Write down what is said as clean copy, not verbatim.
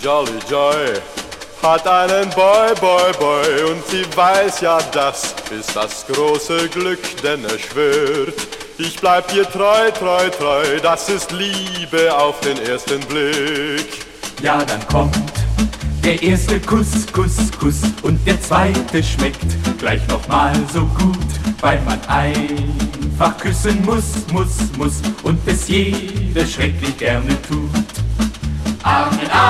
Jolly Joy hat einen Boy, Boy, Boy und sie weiß ja, das ist das große Glück, denn er schwört, ich bleib dir treu, treu, treu, das ist Liebe auf den ersten Blick. Ja, dann kommt der erste Kuss, Kuss, Kuss und der zweite schmeckt gleich nochmal so gut, weil man einfach küssen muss, muss, muss und es jeder schrecklich gerne tut. Arm in Arm